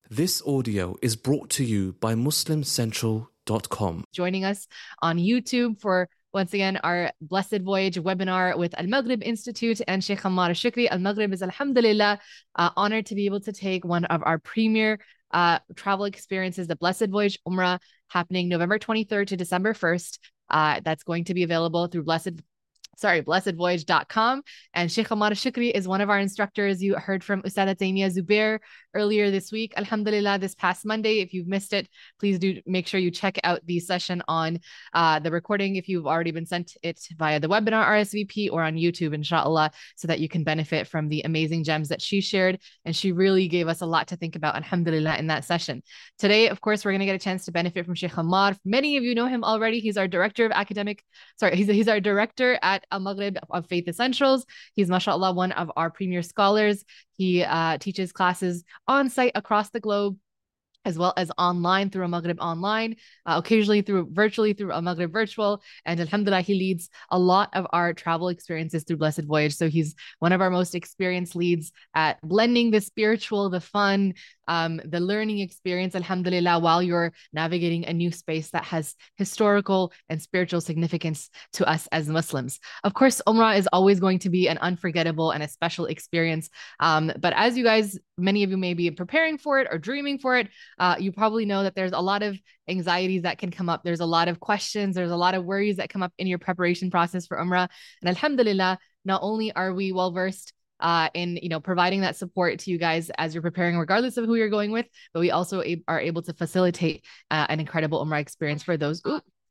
This audio is brought to you by MuslimCentral.com. Joining us on YouTube for, once again, our Blessed Voyage webinar with Al Maghrib Institute and Sheikh Ammar Shukri. Al Maghrib is, alhamdulillah, honored to be able to take one of our premier travel experiences, the Blessed Voyage Umrah, happening November 23rd to December 1st. That's going to be available through blessedvoyage.com. And Sheikh Ammar Shukri is one of our instructors. You heard from Ustada Taimia Zubair earlier this week. Alhamdulillah, this past Monday. If you've missed it, please do make sure you check out the session on the recording if you've already been sent it via the webinar RSVP or on YouTube, inshallah, so that you can benefit from the amazing gems that she shared. And she really gave us a lot to think about, alhamdulillah, in that session. Today, of course, we're going to get a chance to benefit from Sheikh Ammar. Many of you know him already. He's our director of he's our director at Al Maghrib of Faith Essentials. He's, mashallah, one of our premier scholars. He teaches classes on site across the globe, as well as online through Al Maghrib Online, occasionally virtually through Al Maghrib Virtual. And alhamdulillah, he leads a lot of our travel experiences through Blessed Voyage. So he's one of our most experienced leads at blending the spiritual, the fun, the learning experience, alhamdulillah, while you're navigating a new space that has historical and spiritual significance to us as Muslims. Of course, Umrah is always going to be an unforgettable and a special experience. But as you guys, many of you may be preparing for it or dreaming for it, you probably know that there's a lot of anxieties that can come up. There's a lot of questions. There's a lot of worries that come up in your preparation process for Umrah. And alhamdulillah, not only are we well-versed in providing that support to you guys as you're preparing, regardless of who you're going with, but we also are able to facilitate an incredible Umrah experience for those.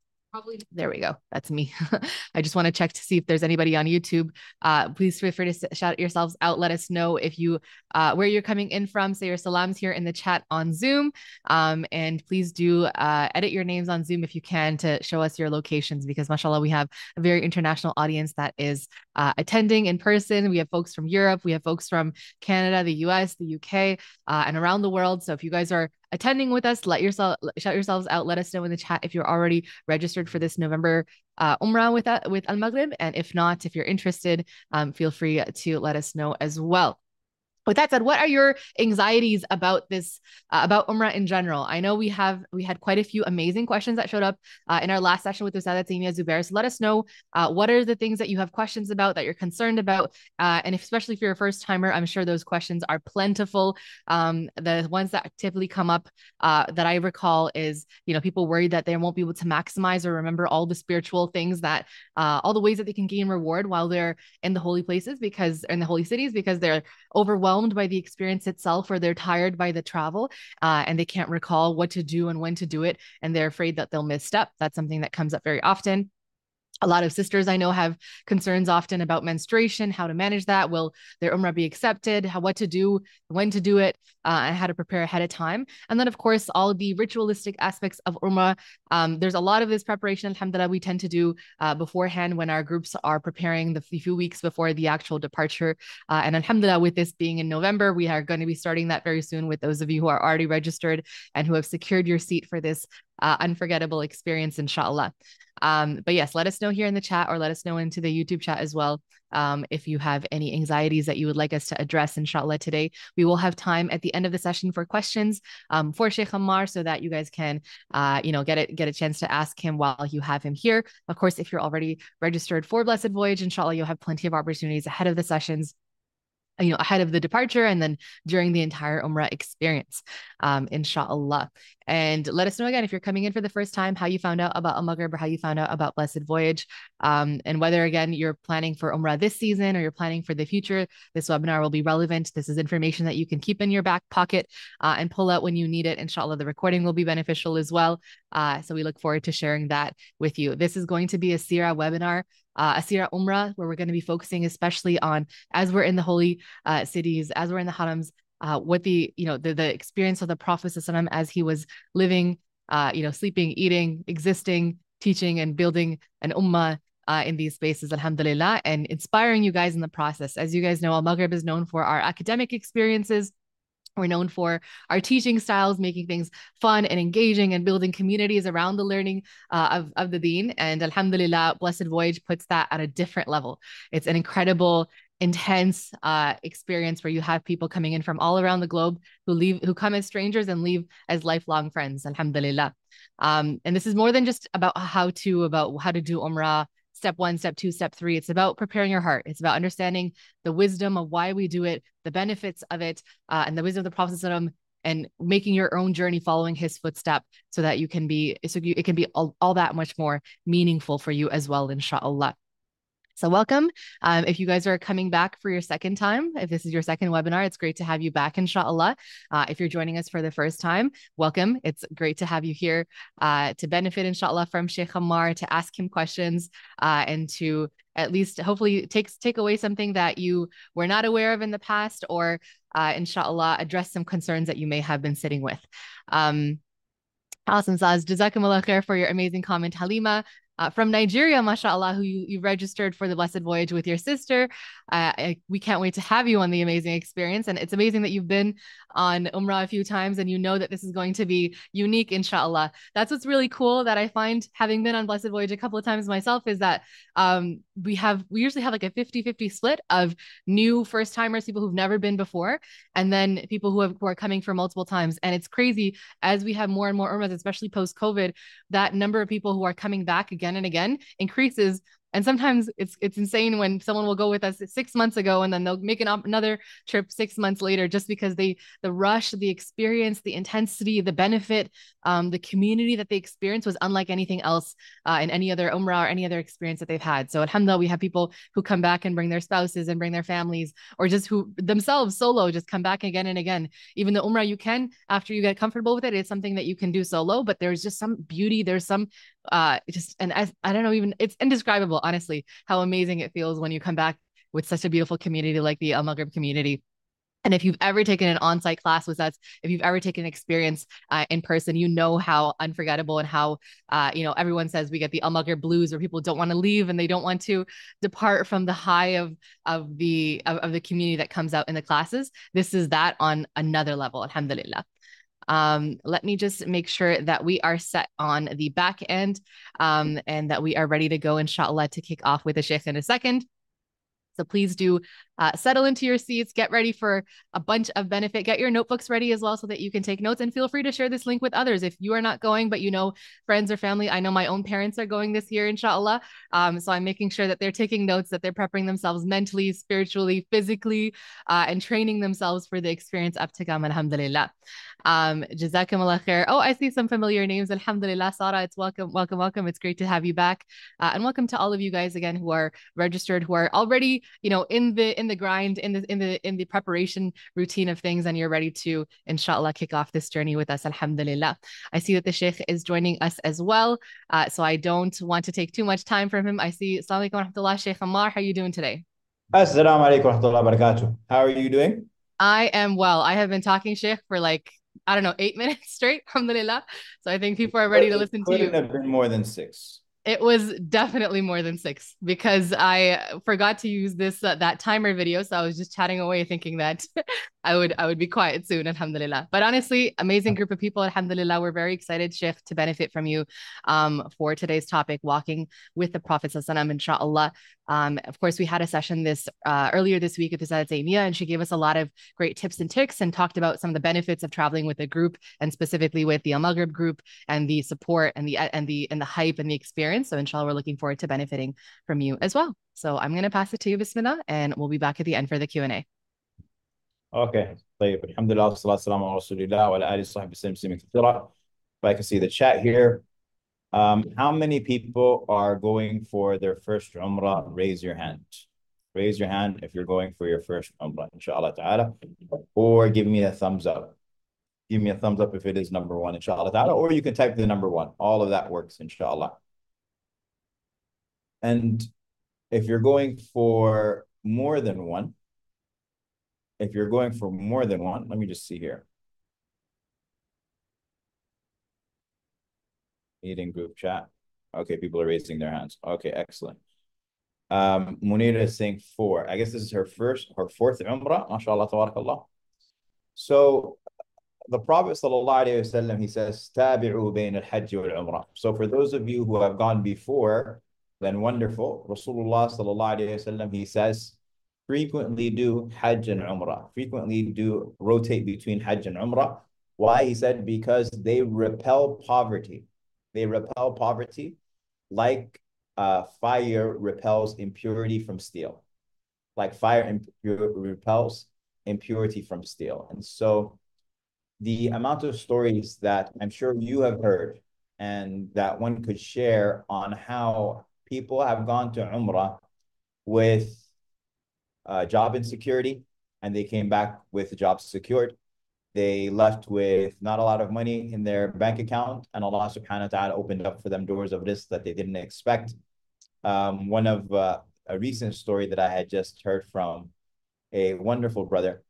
There we go. That's me. I just want to check to see if there's anybody on YouTube. Please feel free to shout yourselves out. Let us know if you where you're coming in from. Say your salams here in the chat on Zoom. And please do edit your names on Zoom if you can to show us your locations, because mashallah, we have a very international audience that is attending in person. We have folks from Europe. We have folks from Canada, the US, the UK, and around the world. So if you guys are attending with us, shout yourselves out. Let us know in the chat if you're already registered for this November Umrah with Al Maghrib. And if not, if you're interested, feel free to let us know as well. With that said, what are your anxieties about this, about Umrah in general? I know we had quite a few amazing questions that showed up in our last session with Ustada Taimia Zubair. So let us know what are the things that you have questions about, that you're concerned about. And especially if you're a first timer, I'm sure those questions are plentiful. The ones that typically come up that I recall is, people worried that they won't be able to maximize or remember all the spiritual things all the ways that they can gain reward while they're in the holy places, in the holy cities, because they're overwhelmed by the experience itself, or they're tired by the travel and they can't recall what to do and when to do it, and they're afraid that they'll misstep. That's something that comes up very often. A lot of sisters I know have concerns often about menstruation, how to manage that. Will their Umrah be accepted? What to do, when to do it, and how to prepare ahead of time. And then, of course, all the ritualistic aspects of Umrah. There's a lot of this preparation, alhamdulillah, we tend to do beforehand when our groups are preparing the few weeks before the actual departure. And alhamdulillah, with this being in November, we are going to be starting that very soon with those of you who are already registered and who have secured your seat for this unforgettable experience, inshallah. But yes, let us know here in the chat, or let us know into the YouTube chat as well, if you have any anxieties that you would like us to address, inshallah, today. We will have time at the end of the session for questions for Sheikh Ammar, so that you guys can, get a chance to ask him while you have him here. Of course, if you're already registered for Blessed Voyage, inshallah, you'll have plenty of opportunities ahead of the sessions, ahead of the departure, and then during the entire Umrah experience, inshallah. And let us know again, if you're coming in for the first time, how you found out about Al Maghrib, or how you found out about Blessed Voyage, and whether, again, you're planning for Umrah this season or you're planning for the future. This webinar will be relevant. This is information that you can keep in your back pocket and pull out when you need it. Inshallah, the recording will be beneficial as well. So we look forward to sharing that with you. This is going to be a Sirah webinar, a Sirah Umrah, where we're going to be focusing especially on, as we're in the holy cities, as we're in the harams, what the experience of the Prophet ﷺ as he was living, sleeping, eating, existing, teaching, and building an ummah in these spaces, alhamdulillah, and inspiring you guys in the process. As you guys know, Al Maghrib is known for our academic experiences. We're known for our teaching styles, making things fun and engaging, and building communities around the learning of the deen. And alhamdulillah, Blessed Voyage puts that at a different level. It's an incredible intense experience where you have people coming in from all around the globe who come as strangers and leave as lifelong friends, alhamdulillah. And this is more than just about how to do Umrah, step 1, step 2, step 3. It's about preparing your heart. It's about understanding the wisdom of why we do it, the benefits of it, and the wisdom of the Prophet ﷺ, and making your own journey following his footstep so that it can be all that much more meaningful for you as well, inshallah. So welcome. If you guys are coming back for your second time, if this is your second webinar, it's great to have you back, inshallah. If you're joining us for the first time, welcome. It's great to have you here to benefit, inshallah, from Sheikh Ammar, to ask him questions, and to at least hopefully take away something that you were not aware of in the past, or inshallah, address some concerns that you may have been sitting with. Awesome, Saz. Jazakumullah khair for your amazing comment. Halima, from Nigeria, mashallah, who you registered for the Blessed Voyage with your sister. We can't wait to have you on the amazing experience. And it's amazing that you've been on Umrah a few times and you know that this is going to be unique, inshallah. That's what's really cool that I find, having been on Blessed Voyage a couple of times myself, is that we usually have like a 50-50 split of new first timers, people who've never been before, and then people who are coming for multiple times. And it's crazy, as we have more and more Umrahs, especially post-COVID, that number of people who are coming back again and again increases. And sometimes it's insane when someone will go with us 6 months ago and then they'll make another trip 6 months later, just because the rush, the experience, the intensity, the benefit, the community that they experience was unlike anything else in any other Umrah or any other experience that they've had. So alhamdulillah, we have people who come back and bring their spouses and bring their families, or just who themselves solo just come back again and again. Even the Umrah, you can, after you get comfortable with it, it's something that you can do solo, but there's just some beauty, there's some I don't know, even it's indescribable, honestly, how amazing it feels when you come back with such a beautiful community like the Al Maghrib community. And if you've ever taken an on-site class with us, if you've ever taken an experience in person, you know how unforgettable and how, everyone says we get the Al Maghrib blues, where people don't want to leave and they don't want to depart from the high of the community that comes out in the classes. This is that on another level, alhamdulillah. Let me just make sure that we are set on the back end, and that we are ready to go, inshallah, to kick off with the Sheikh in a second. So please do settle into your seats, get ready for a bunch of benefit, get your notebooks ready as well so that you can take notes, and feel free to share this link with others. If you are not going, but you know friends or family, I know my own parents are going this year, inshallah. So I'm making sure that they're taking notes, that they're preparing themselves mentally, spiritually, physically, and training themselves for the experience up to come, alhamdulillah. Jazakumullah khair. Oh, I see some familiar names. Alhamdulillah, Sarah, it's welcome. It's great to have you back. And welcome to all of you guys again who are registered, who are already, in the grind, in the preparation routine of things, and you're ready to, inshallah, kick off this journey with us, alhamdulillah. I see that the Sheikh is joining us as well. So I don't want to take too much time from him. I see, Assalamu alaikum wa rahmatullah, Sheikh Ammar. How are you doing today? Assalamu alaikum wa rahmatullahi wa barakatuh. How are you doing? I am well. I have been talking, Sheikh, for 8 minutes straight, alhamdulillah. So I think people are ready to listen to you. Couldn't have been more than 6. It was definitely more than 6, because I forgot to use that timer video. So I was just chatting away thinking that I would be quiet soon, alhamdulillah. But honestly, amazing group of people, alhamdulillah. We're very excited, Sheikh, to benefit from you for today's topic, walking with the Prophet ﷺ, inshallah. Of course, we had a session earlier this week with Ustazah Zaymia, and she gave us a lot of great tips and tricks and talked about some of the benefits of traveling with a group, and specifically with the Al Maghrib group, and the support and the hype and the experience. So inshallah, we're looking forward to benefiting from you as well. So I'm going to pass it to you, bismillah, and we'll be back at the end for the Q&A. Okay. طيب. Alhamdulillah, salatu salam ala rasulillah wa ala alihi sahbihi sallam kathira. If I can see the chat here. How many people are going for their first Umrah? Raise your hand. Raise your hand if you're going for your first Umrah, inshallah ta'ala. Or give me a thumbs up. Give me a thumbs up if it is number 1, inshallah ta'ala. Or you can type the number 1. All of that works, inshallah. And if you're going for more than one, let me just see here. Meeting group chat. Okay, people are raising their hands. Okay, excellent. Munira is saying 4. I guess this is her fourth Umrah. MashaAllah, tabarakallah. So the Prophet ﷺ, he says, Tabi'u bayn al-Hajj wal-Umrah. So for those of you who have gone before, then wonderful. Rasulullah ﷺ, he says, frequently do Hajj and Umrah, frequently do rotate between Hajj and Umrah. Why? He said, because they repel poverty. They repel poverty like fire repels impurity from steel. Like fire repels impurity from steel. And so the amount of stories that I'm sure you have heard and that one could share on how people have gone to Umrah with job insecurity and they came back with jobs secured. They left with not a lot of money in their bank account, and Allah subhanahu wa ta'ala opened up for them doors of rizq that they didn't expect. One of a recent story that I had just heard from a wonderful brother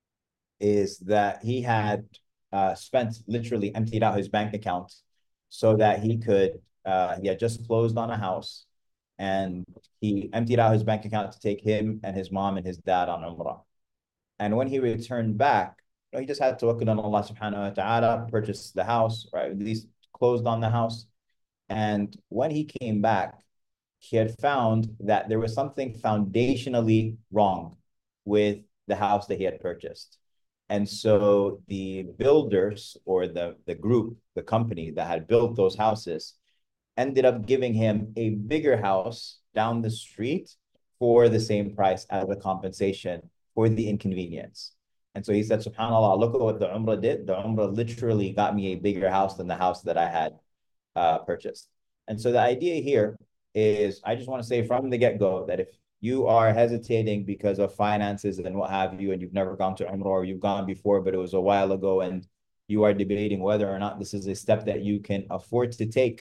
is that he had spent, literally emptied out his bank account so that he had just closed on a house, and he emptied out his bank account to take him and his mom and his dad on Umrah. And when he returned back, he just had to tawakkul on Allah subhanahu wa ta'ala, purchase the house, or at least closed on the house. And when he came back, he had found that there was something foundationally wrong with the house that he had purchased. And so the builders, or the group, the company that had built those houses, ended up giving him a bigger house down the street for the same price as a compensation for the inconvenience. And so he said, SubhanAllah, look at what the Umrah did. The Umrah literally got me a bigger house than the house that I had purchased. And so the idea here is, I just want to say from the get-go that if you are hesitating because of finances and what have you, and you've never gone to Umrah, or you've gone before, but it was a while ago, and you are debating whether or not this is a step that you can afford to take,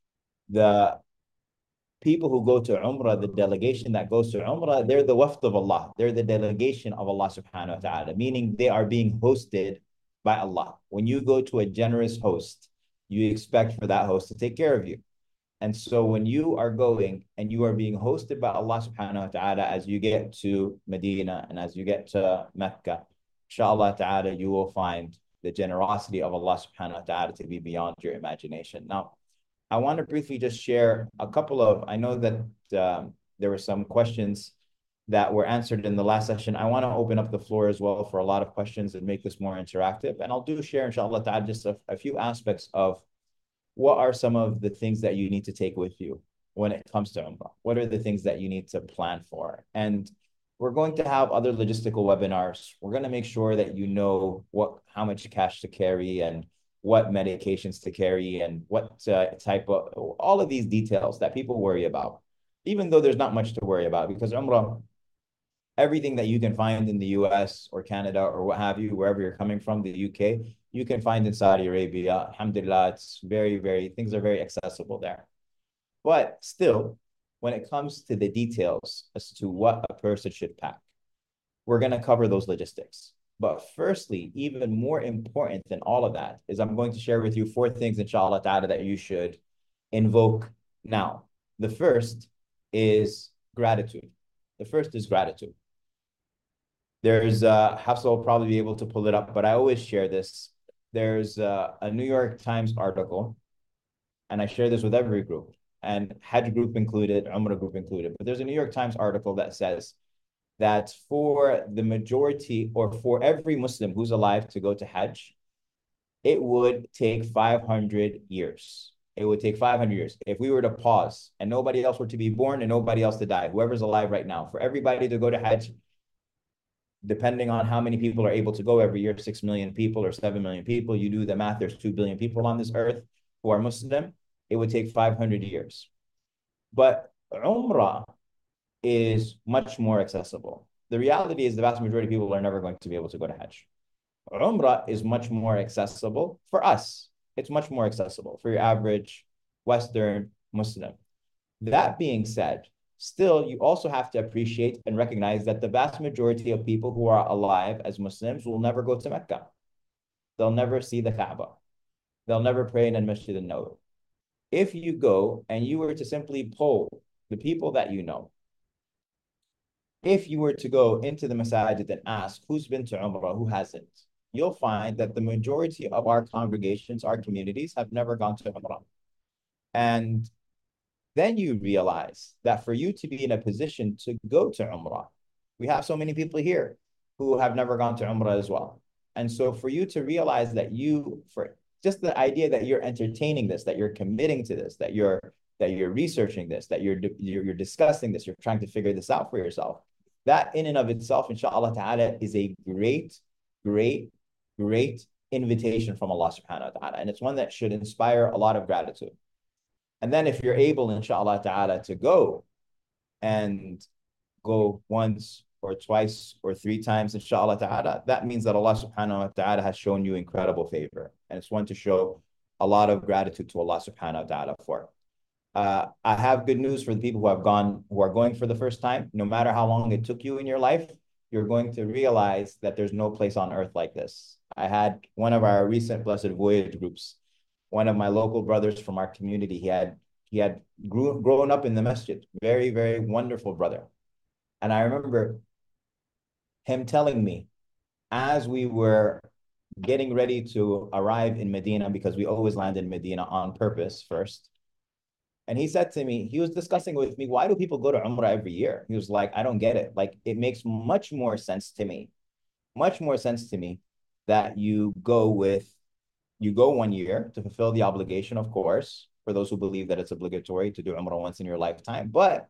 the people who go to Umrah, the delegation that goes to Umrah, they're the wafd of Allah. They're the delegation of Allah subhanahu wa ta'ala, meaning they are being hosted by Allah. When you go to a generous host, you expect for that host to take care of you. And so when you are going and you are being hosted by Allah subhanahu wa ta'ala, as you get to Medina and as you get to Mecca, inshallah ta'ala, you will find the generosity of Allah subhanahu wa ta'ala to be beyond your imagination. Now, I want to briefly just share a couple of, I know that there were some questions that were answered in the last session. I want to open up the floor as well for a lot of questions and make this more interactive. And I'll share, inshallah ta'ala, just a few aspects of what are some of the things that you need to take with you when it comes to Umrah? What are the things that you need to plan for? And we're going to have other logistical webinars. We're going to make sure that you know how much cash to carry and what medications to carry and what type of, all of these details that people worry about, even though there's not much to worry about, because Umrah, everything that you can find in the US or Canada or what have you, wherever you're coming from, the UK, you can find in Saudi Arabia. Alhamdulillah, it's things are very accessible there. But still, when it comes to the details as to what a person should pack, we're going to cover those logistics. But firstly, even more important than all of that is I'm going to share with you 4 things, inshallah ta'ala, that you should invoke now. The first is gratitude. The first is gratitude. There's, Hafsa will probably be able to pull it up, but I always share this. There's a New York Times article, and I share this with every group, and Hajj group included, Umrah group included, but there's a New York Times article that says that for the majority, or for every Muslim who's alive to go to Hajj, it would take 500 years. It would take 500 years. If we were to pause and nobody else were to be born and nobody else to die, whoever's alive right now, for everybody to go to Hajj, depending on how many people are able to go every year, 6 million people or 7 million people, you do the math, there's 2 billion people on this earth who are Muslim, it would take 500 years. But Umrah is much more accessible. The reality is the vast majority of people are never going to be able to go to Hajj. Umrah is much more accessible for us. It's much more accessible for your average Western Muslim. That being said, still, you also have to appreciate and recognize that the vast majority of people who are alive as Muslims will never go to Mecca. They'll never see the Kaaba. They'll never pray in al-Masjid al-Nabawi. If you go and you were to simply poll the people that you know, if you were to go into the masajid and ask who's been to Umrah, who hasn't, you'll find that the majority of our congregations, our communities, have never gone to Umrah. And then you realize that for you to be in a position to go to Umrah, We have so many people here who have never gone to Umrah as well. And so for you to realize that for just the idea that you're entertaining this, that you're committing to this, that you're researching this, that you're discussing this, you're trying to figure this out for yourself, that in and of itself, inshallah ta'ala, is a great, great, great invitation from Allah subhanahu wa ta'ala. And it's one that should inspire a lot of gratitude. And then if you're able, inshallah ta'ala, to go and go once or twice or three times, inshallah ta'ala, that means that Allah subhanahu wa ta'ala has shown you incredible favor. And it's one to show a lot of gratitude to Allah subhanahu wa ta'ala for. I have good news for the people who are going for the first time. No matter how long it took you in your life, you're going to realize that there's no place on earth like this. I had one of our recent Blessed Voyage groups, one of my local brothers from our community. He had grown up in the masjid. Very, very wonderful brother. And I remember him telling me, as we were getting ready to arrive in Medina, because we always land in Medina on purpose first. And he said to me, he was discussing with me, why do people go to Umrah every year? He was like, I don't get it. Like, it makes much more sense to me that you go 1 year to fulfill the obligation, of course, for those who believe that it's obligatory to do Umrah once in your lifetime. But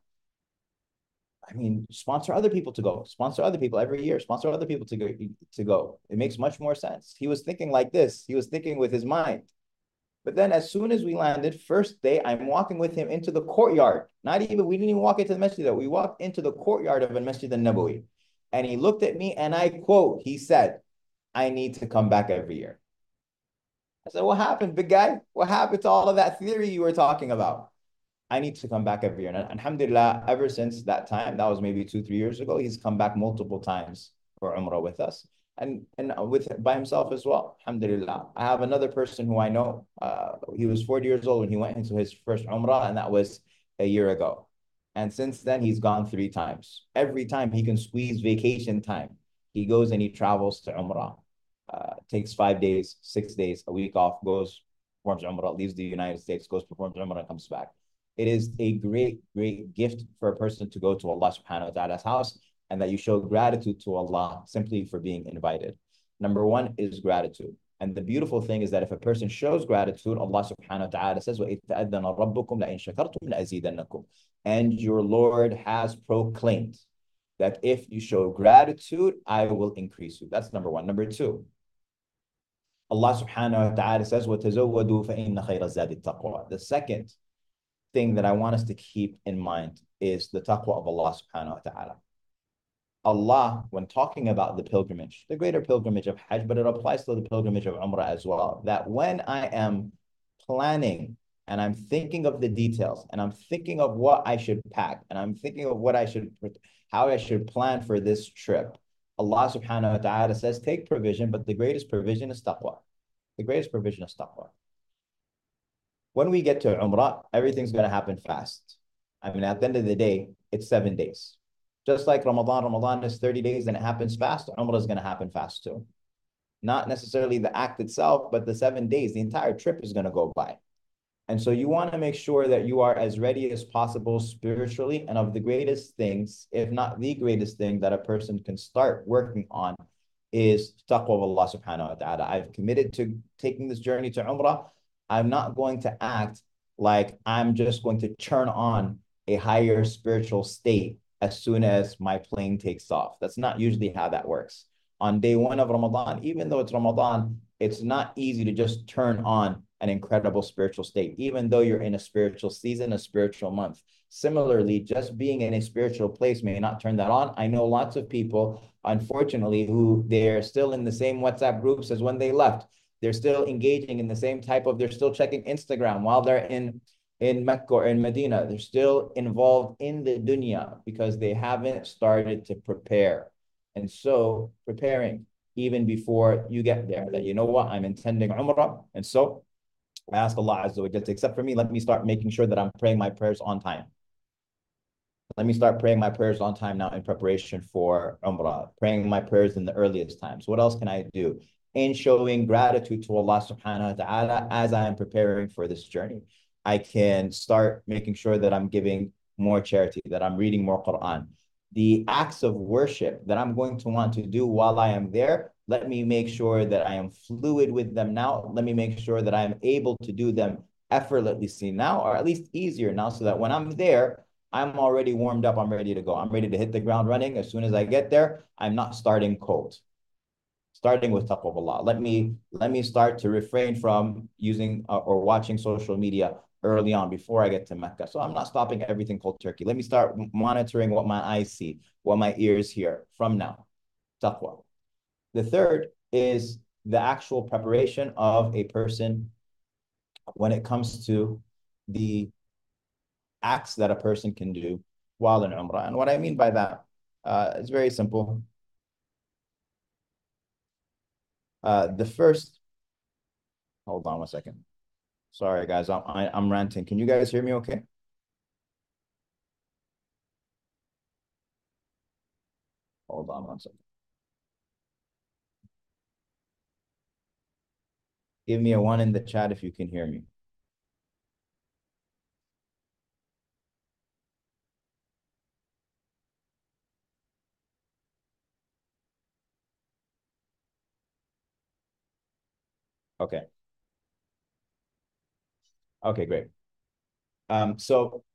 I mean, sponsor other people to go. Sponsor other people every year. Sponsor other people to go. It makes much more sense. He was thinking like this. He was thinking with his mind. But then as soon as we landed, first day, I'm walking with him into the courtyard. We didn't even walk into the masjid. We walked into the courtyard of al-Masjid al-Nabawi. And he looked at me and I quote, he said, I need to come back every year. I said, what happened, big guy? What happened to all of that theory you were talking about? I need to come back every year. And alhamdulillah, ever since that time, that was maybe 2-3 years ago, he's come back multiple times for Umrah with us. And by himself as well, alhamdulillah. I have another person who I know, he was 40 years old when he went into his first Umrah, and that was a year ago. And since then, he's gone 3 times. Every time he can squeeze vacation time, he goes and he travels to Umrah. Takes 5 days, 6 days, a week off, goes, performs Umrah, leaves the United States, goes, performs Umrah, and comes back. It is a great, great gift for a person to go to Allah subhanahu wa ta'ala's house, and that you show gratitude to Allah simply for being invited. Number one is gratitude. And the beautiful thing is that if a person shows gratitude, Allah subhanahu wa ta'ala says, وَإِذْ تَأَذَّنَ رَبُّكُمْ لَإِنْ شَكَرْتُمْ لَأَزِيدَنَّكُمْ. And your Lord has proclaimed that if you show gratitude, I will increase you. That's number one. Number two, Allah subhanahu wa ta'ala says, وَتَزَوَّدُوا فَإِنَّ خَيْرَ الزَّادِ التَّقْوَى. The second thing that I want us to keep in mind is the taqwa of Allah subhanahu wa ta'ala. Allah, when talking about the pilgrimage, the greater pilgrimage of Hajj, but it applies to the pilgrimage of Umrah as well, that when I am planning and I'm thinking of the details and I'm thinking of what I should pack and I'm thinking of how I should plan for this trip, Allah subhanahu wa ta'ala says, take provision, but the greatest provision is taqwa. The greatest provision is taqwa. When we get to Umrah, everything's going to happen fast. I mean, at the end of the day, it's 7 days. Just like Ramadan is 30 days and it happens fast, Umrah is going to happen fast too. Not necessarily the act itself, but the 7 days, the entire trip is going to go by. And so you want to make sure that you are as ready as possible spiritually. And of the greatest things, if not the greatest thing that a person can start working on is taqwa of Allah subhanahu wa ta'ala. I've committed to taking this journey to Umrah. I'm not going to act like I'm just going to turn on a higher spiritual state as soon as my plane takes off. That's not usually how that works. On day 1 of Ramadan, even though it's Ramadan, it's not easy to just turn on an incredible spiritual state, even though you're in a spiritual season, a spiritual month. Similarly, just being in a spiritual place may not turn that on. I know lots of people, unfortunately, who they're still in the same WhatsApp groups as when they left. They're still engaging in the same they're still checking Instagram while they're in Mecca or in Medina. They're still involved in the dunya because they haven't started to prepare. And so preparing even before you get there, that you know what, I'm intending Umrah. And so I ask Allah Azza wa Jalla to accept for me. Let me start making sure that I'm praying my prayers on time. Let me start praying my prayers on time now in preparation for Umrah, praying my prayers in the earliest times. What else can I do? In showing gratitude to Allah subhanahu wa ta'ala as I am preparing for this journey. I can start making sure that I'm giving more charity, that I'm reading more Quran, the acts of worship that I'm going to want to do while I am there, let me make sure that I am fluid with them now. Let me make sure that I am able to do them effortlessly now, or at least easier now, so that when I'm there, I'm already warmed up. I'm ready to go. I'm ready to hit the ground running. As soon as I get there, I'm not starting cold. Starting with taqwa of Allah. Let me start to refrain from using or watching social media early on before I get to Mecca. So I'm not stopping everything cold turkey. Let me start monitoring what my eyes see, what my ears hear from now. Taqwa. The third is the actual preparation of a person when it comes to the acts that a person can do while in Umrah. And what I mean by that is very simple. The first, hold on one second. Sorry, guys, I'm ranting. Can you guys hear me okay? Hold on one second. Give me a 1 in the chat if you can hear me. Okay. Okay, great. So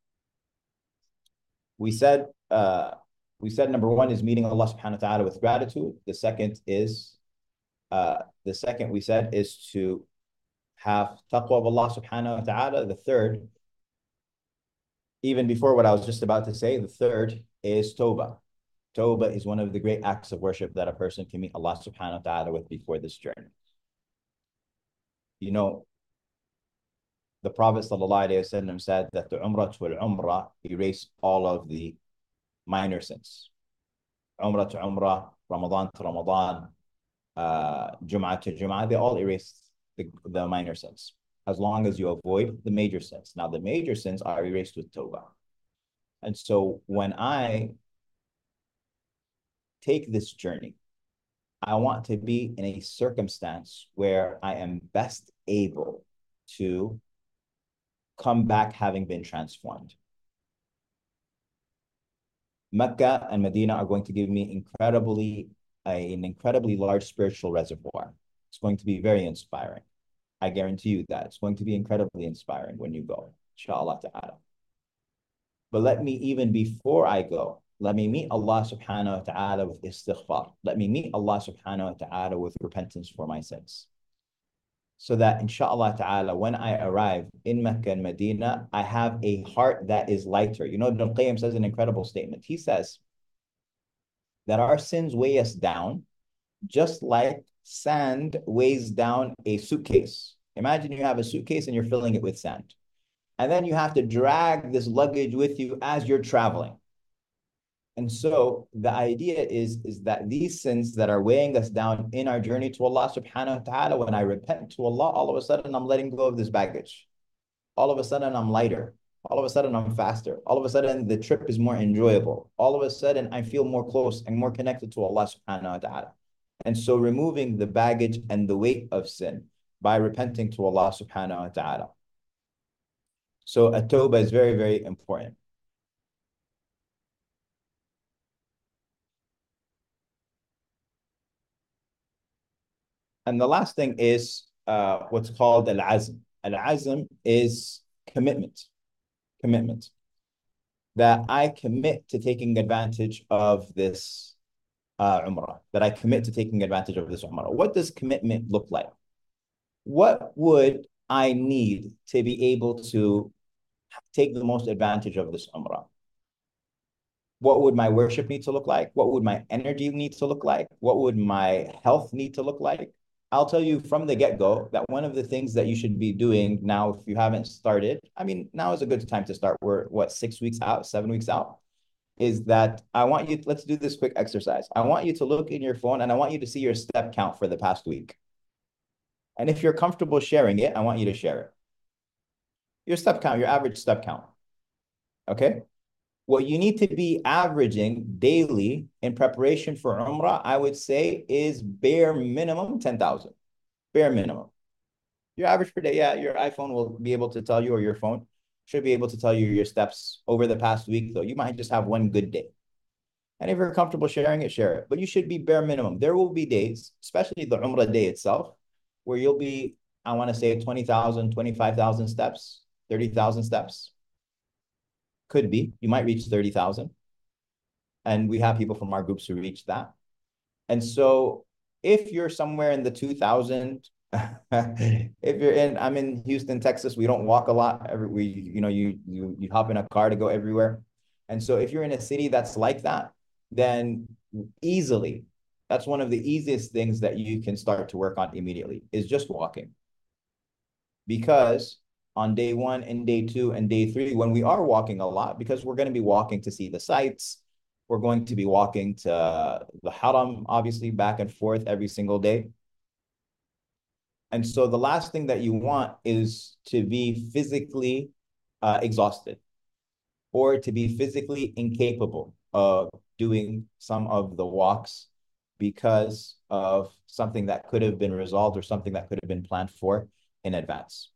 we said number one is meeting Allah subhanahu wa ta'ala with gratitude. The second we said is to have taqwa of Allah subhanahu wa ta'ala. The third, even before what I was just about to say, the third is tawbah. Tawbah is one of the great acts of worship that a person can meet Allah subhanahu wa ta'ala with before this journey. You know, the Prophet ﷺ said that the Umrah to Umrah erase all of the minor sins. Umrah to Umrah, Ramadan to Ramadan, Jum'ah to Jum'ah, they all erase the minor sins, as long as you avoid the major sins. Now, the major sins are erased with Tawbah. And so when I take this journey, I want to be in a circumstance where I am best able to come back having been transformed. Mecca and Medina are going to give me an incredibly large spiritual reservoir. It's going to be very inspiring. I guarantee you that. It's going to be incredibly inspiring when you go, inshallah ta'ala. But let me, even before I go, let me meet Allah subhanahu wa ta'ala with istighfar. Let me meet Allah subhanahu wa ta'ala with repentance for my sins. So that inshallah ta'ala, when I arrive in Mecca and Medina, I have a heart that is lighter. You know, Ibn Qayyim says an incredible statement. He says that our sins weigh us down, just like sand weighs down a suitcase. Imagine you have a suitcase and you're filling it with sand. And then you have to drag this luggage with you as you're traveling. And so the idea is that these sins that are weighing us down in our journey to Allah subhanahu wa ta'ala, when I repent to Allah, all of a sudden I'm letting go of this baggage. All of a sudden I'm lighter. All of a sudden I'm faster. All of a sudden the trip is more enjoyable. All of a sudden I feel more close and more connected to Allah subhanahu wa ta'ala. And so removing the baggage and the weight of sin by repenting to Allah subhanahu wa ta'ala. So a tawbah is very, very important. And the last thing is what's called al-azm. Al-azm is commitment. Commitment. That I commit to taking advantage of this Umrah. That I commit to taking advantage of this Umrah. What does commitment look like? What would I need to be able to take the most advantage of this Umrah? What would my worship need to look like? What would my energy need to look like? What would my health need to look like? I'll tell you from the get-go that one of the things that you should be doing now, if you haven't started, I mean, now is a good time to start. We're, what, 6 weeks out, 7 weeks out? Is that I want you, let's do this quick exercise. I want you to look in your phone and I want you to see your step count for the past week. And if you're comfortable sharing it, I want you to share it. Your step count, your average step count. Okay? What you need to be averaging daily in preparation for Umrah, I would say, is bare minimum 10,000. Bare minimum. Your average per day, yeah, your iPhone will be able to tell you, or your phone should be able to tell you your steps over the past week, though. You might just have one good day. And if you're comfortable sharing it, share it. But you should be bare minimum. There will be days, especially the Umrah day itself, where you'll be, I want to say 20,000, 25,000 steps, 30,000 steps. Could be. You might reach 30,000. And we have people from our groups who reach that. And so if you're somewhere in the 2000, if you're in, I'm in Houston, Texas, we don't walk a lot. You hop in a car to go everywhere. And so if you're in a city that's like that, then easily, that's one of the easiest things that you can start to work on immediately is just walking. Because on day 1 and day 2 and day 3, when we are walking a lot, because we're going to be walking to see the sights, we're going to be walking to the haram, obviously, back and forth every single day. And so the last thing that you want is to be physically exhausted or to be physically incapable of doing some of the walks because of something that could have been resolved or something that could have been planned for in advance.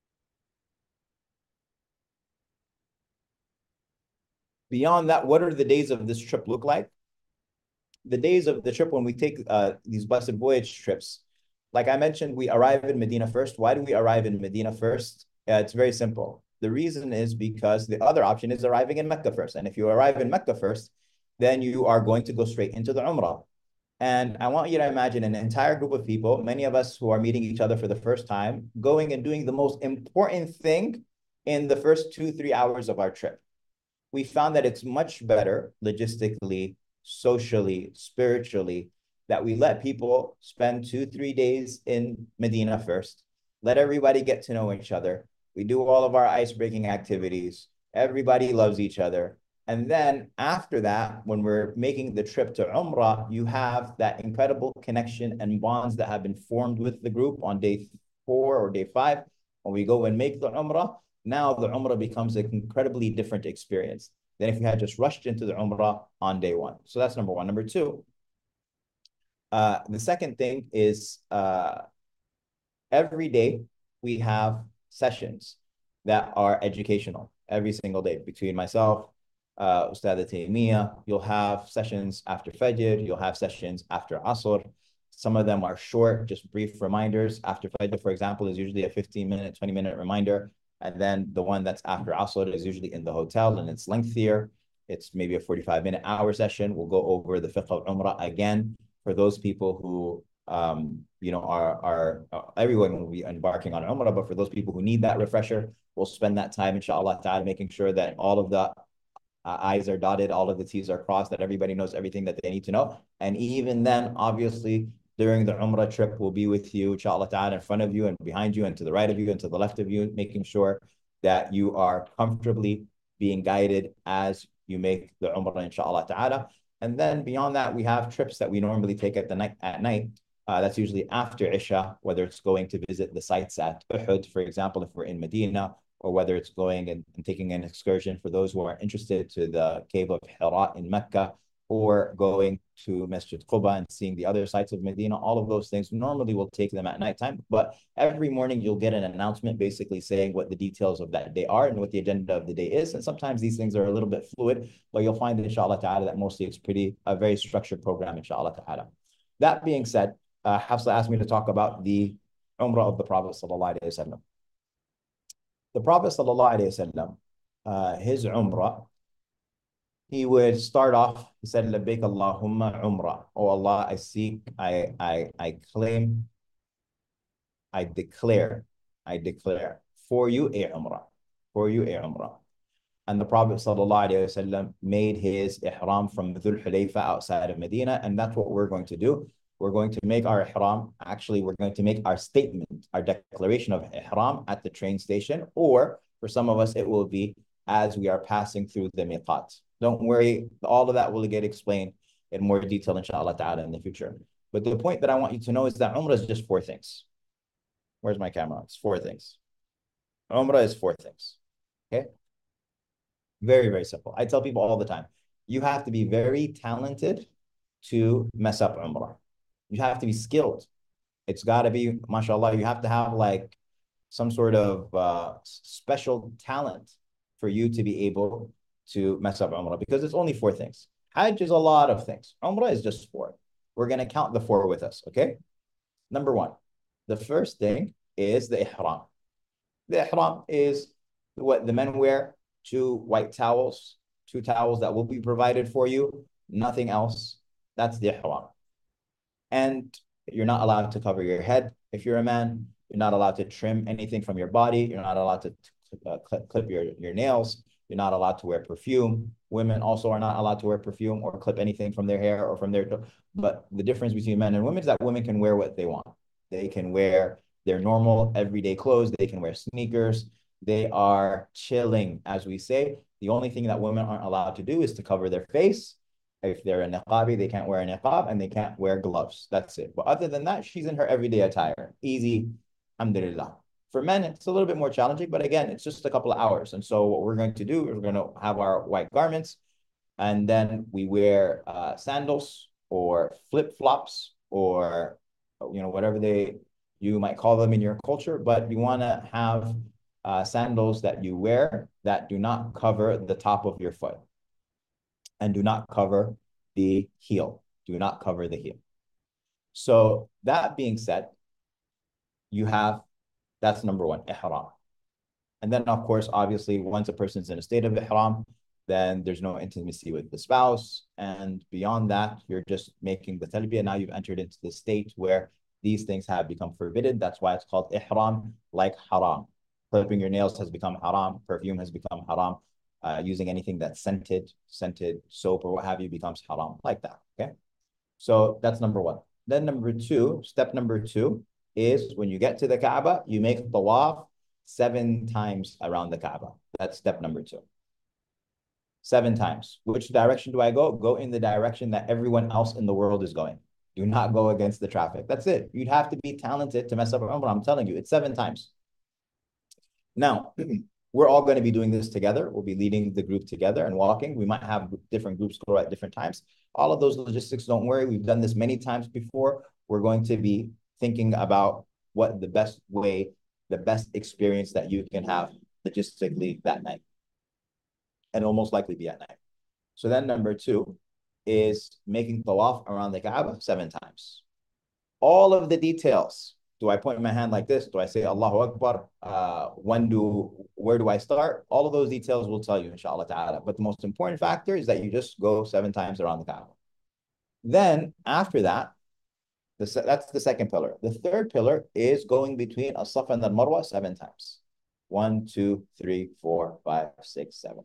Beyond that, what are the days of this trip look like? The days of the trip when we take these blessed voyage trips, like I mentioned, we arrive in Medina first. Why do we arrive in Medina first? It's very simple. The reason is because the other option is arriving in Mecca first. And if you arrive in Mecca first, then you are going to go straight into the Umrah. And I want you to imagine an entire group of people, many of us who are meeting each other for the first time, going and doing the most important thing in the first 2-3 hours of our trip. We found that it's much better logistically, socially, spiritually, that we let people spend 2-3 days in Medina first, let everybody get to know each other. We do all of our ice-breaking activities. Everybody loves each other. And then after that, when we're making the trip to Umrah, you have that incredible connection and bonds that have been formed with the group on day 4 or day 5. When we go and make the Umrah, now the Umrah becomes an incredibly different experience than if you had just rushed into the Umrah on day 1. So that's number 1. Number 2, the second thing is every day we have sessions that are educational every single day between myself, Ustad Taymiyyah. You'll have sessions after Fajr. You'll have sessions after Asr. Some of them are short, just brief reminders. After Fajr, for example, is usually a 15-minute, 20-minute reminder. And then the one that's after Asr is usually in the hotel and it's lengthier. It's maybe a 45-minute hour session. We'll go over the fiqh of Umrah again for those people who everyone will be embarking on Umrah, but for those people who need that refresher, we'll spend that time, inshallah ta'ala, making sure that all of the I's are dotted, all of the T's are crossed, that everybody knows everything that they need to know. And even then, obviously, during the Umrah trip, we'll be with you, inshallah ta'ala, in front of you and behind you and to the right of you and to the left of you, making sure that you are comfortably being guided as you make the Umrah, inshallah ta'ala. And then beyond that, we have trips that we normally take at night. That's usually after Isha, whether it's going to visit the sites at Uhud, for example, if we're in Medina, or whether it's going and taking an excursion for those who are interested to the cave of Hira in Mecca, or going to Masjid Quba and seeing the other sites of Medina. All of those things, normally we'll take them at nighttime, but every morning you'll get an announcement basically saying what the details of that day are and what the agenda of the day is. And sometimes these things are a little bit fluid, but you'll find, inshallah ta'ala, that mostly it's a very structured program, inshallah ta'ala. That being said, Hafsa asked me to talk about the Umrah of the Prophet sallallahu alaihi wasallam. The Prophet sallallahu alaihi wasallam, his Umrah, he would start off, he said, Labbaik Allahumma Umrah. Oh Allah, I seek, I claim, I declare for you a Umrah, for you a Umrah. And the Prophet sallallahu alaihi wasallam made his ihram from Dhul Hulayfa outside of Medina, and that's what we're going to do. We're going to make our ihram, actually, we're going to make our statement, our declaration of ihram at the train station, or for some of us, it will be as we are passing through the miqat. Don't worry, all of that will get explained in more detail, inshallah ta'ala, in the future. But the point that I want you to know is that Umrah is just 4 things. Where's my camera? It's 4 things. Umrah is 4 things, okay? Very, very simple. I tell people all the time, you have to be very talented to mess up Umrah. You have to be skilled. It's got to be, mashallah, you have to have like some sort of special talent for you to be able to mess up Umrah, because it's only 4 things. Hajj is a lot of things. Umrah is just 4. We're going to count the 4 with us, okay? Number 1, the first thing is the ihram. The ihram is what the men wear, 2 white towels, 2 towels that will be provided for you, nothing else. That's the ihram. And you're not allowed to cover your head if you're a man. You're not allowed to trim anything from your body. You're not allowed to clip your nails. You're not allowed to wear perfume. Women also are not allowed to wear perfume or clip anything from their hair or from their... But the difference between men and women is that women can wear what they want. They can wear their normal everyday clothes. They can wear sneakers. They are chilling, as we say. The only thing that women aren't allowed to do is to cover their face. If they're a niqabi, they can't wear a niqab and they can't wear gloves. That's it. But other than that, she's in her everyday attire. Easy, alhamdulillah. For men, it's a little bit more challenging, but again, it's just a couple of hours. And so what we're going to do is we're going to have our white garments, and then we wear sandals or flip-flops or, whatever you might call them in your culture, but you want to have sandals that you wear that do not cover the top of your foot and do not cover the heel. Do not cover the heel. So that being said, that's number 1, ihram. And then, of course, obviously, once a person's in a state of ihram, then there's no intimacy with the spouse. And beyond that, you're just making the talbiyah. Now you've entered into the state where these things have become forbidden. That's why it's called ihram, like haram. Clipping your nails has become haram. Perfume has become haram. Using anything that's scented soap or what have you becomes haram, like that, okay? So that's number 1. Then step number 2 is when you get to the Kaaba, you make tawaf 7 times around the Kaaba. That's step number 2. 7 times. Which direction do I go? Go in the direction that everyone else in the world is going. Do not go against the traffic. That's it. You'd have to be talented to mess up Umrah. I'm telling you, it's 7 times. Now, we're all going to be doing this together. We'll be leading the group together and walking. We might have different groups go at different times. All of those logistics, don't worry. We've done this many times before. We're going to be thinking about what the best way, the best experience that you can have logistically that night. And it'll most likely be at night. So then number 2 is making tawaf around the Kaaba 7 times. All of the details. Do I point my hand like this? Do I say Allahu Akbar? Where do I start? All of those details will tell you, inshallah ta'ala. But the most important factor is that you just go 7 times around the Kaaba. Then after that, that's the second pillar. The third pillar is going between As-Safa and Al-Marwa 7 times. 1, 2, 3, 4, 5, 6, 7.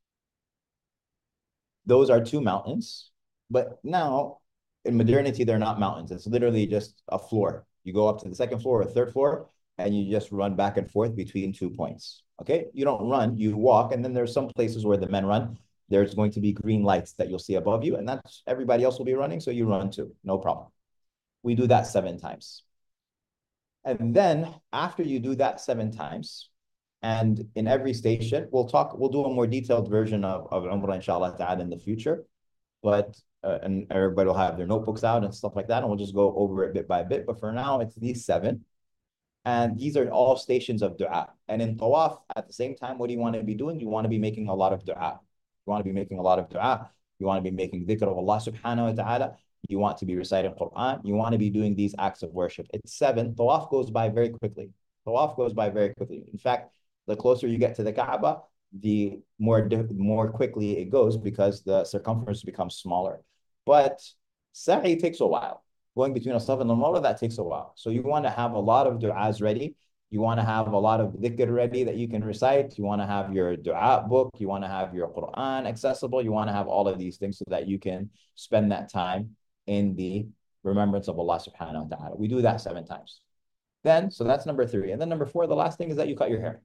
Those are 2 mountains. But now, in modernity, they're not mountains. It's literally just a floor. You go up to the 2nd floor or 3rd floor, and you just run back and forth between 2 points. Okay? You don't run, you walk, and then there's some places where the men run. There's going to be green lights that you'll see above you, and that's everybody else will be running, so you run too. No problem. We do that 7 times. And then after you do that 7 times, and in every station, we'll do a more detailed version of Umrah, inshallah ta'ala, in the future. But and everybody will have their notebooks out and stuff like that, and we'll just go over it bit by bit. But for now, it's these 7. And these are all stations of dua. And in tawaf, at the same time, what do you want to be doing? You want to be making a lot of dua. You want to be making a lot of dua. You want to be making dhikr of Allah subhanahu wa ta'ala. You want to be reciting Quran. You want to be doing these acts of worship. It's 7. Tawaf goes by very quickly. Tawaf goes by very quickly. In fact, the closer you get to the Kaaba, the more quickly it goes because the circumference becomes smaller. But Sa'i takes a while. Going between As-Safa and Al-Marwa, that takes a while. So you want to have a lot of du'as ready. You want to have a lot of dhikr ready that you can recite. You want to have your dua book. You want to have your Quran accessible. You want to have all of these things so that you can spend that time in the remembrance of Allah subhanahu wa ta'ala. We do that 7 times. So that's number 3. And then number 4, the last thing is that you cut your hair.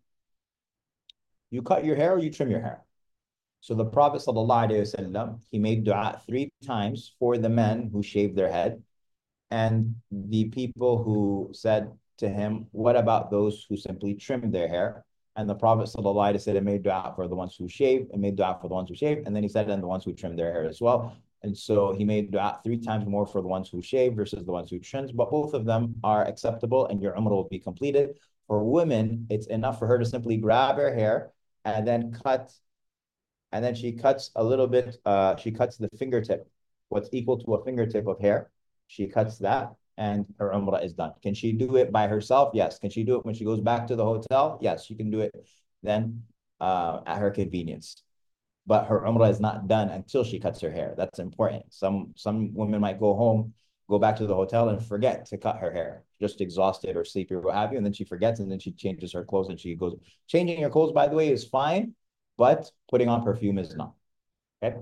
You cut your hair or you trim your hair. So the Prophet ﷺ, he made dua 3 times for the men who shaved their head. And the people who said to him, what about those who simply trimmed their hair? And the Prophet ﷺ made dua for the ones who shaved and made dua for the ones who shaved. And then he said, and the ones who trimmed their hair as well. And so he made dua 3 times more for the ones who shaved versus the ones who trimmed. But both of them are acceptable and your umrah will be completed. For women, it's enough for her to simply grab her hair and then cut and then she cuts a little bit, she cuts the fingertip, what's equal to a fingertip of hair. She cuts that, and her umrah is done. Can she do it by herself? Yes. Can she do it when she goes back to the hotel? Yes, she can do it then at her convenience. But her umrah is not done until she cuts her hair. That's important. Some women might go home, go back to the hotel and forget to cut her hair, just exhausted or sleepy or what have you, and then she forgets, and then she changes her clothes and she goes. Changing your clothes, by the way, is fine, but putting on perfume is not. Okay.